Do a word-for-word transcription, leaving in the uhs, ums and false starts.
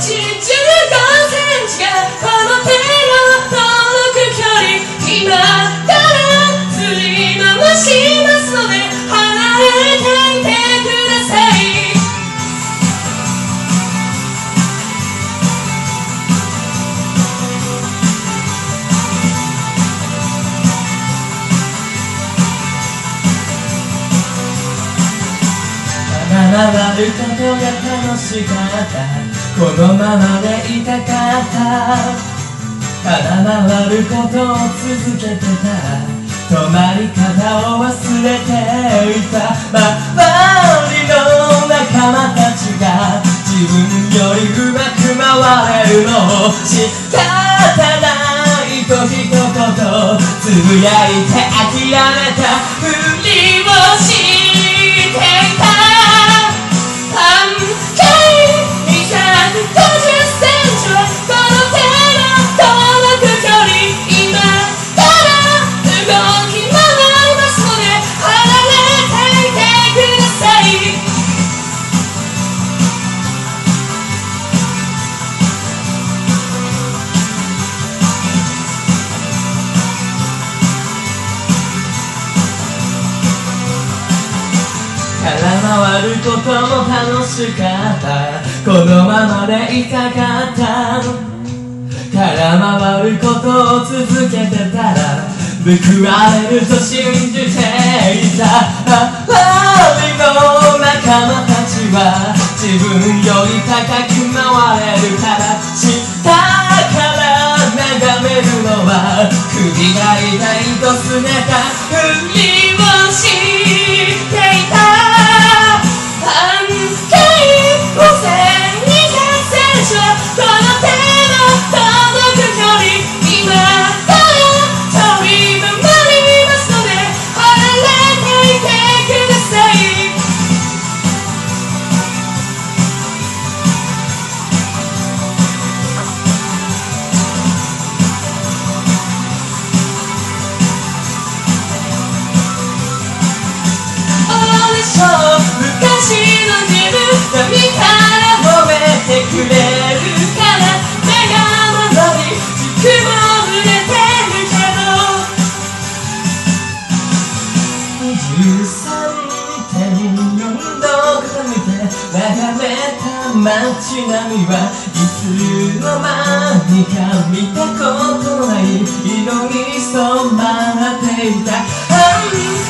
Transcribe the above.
じゅうごセンチがこの手の届く距離、今から振り回しますので離れていてください。回ることが楽しかった、このままでいたかった。ただ回ることを続けてたら止まり方を忘れていた。周りの仲間たちが自分よりうまく回れるのを仕方ないと一言つぶやいて諦めたふりをしていた。空回ることも楽しかった、このままでいたかった。空回ることを続けてたら報われると信じていた。周りの仲間たちは自分より高く回れるから、下から眺めるのは首が痛いとすねたふりをしていた。昔の自分が見たら褒めてくれるから目が回り軸もぶれてるけど、じゅうさんてんよんど傾いて眺めた街並みはいつの間にか見たことない色に染まっていた。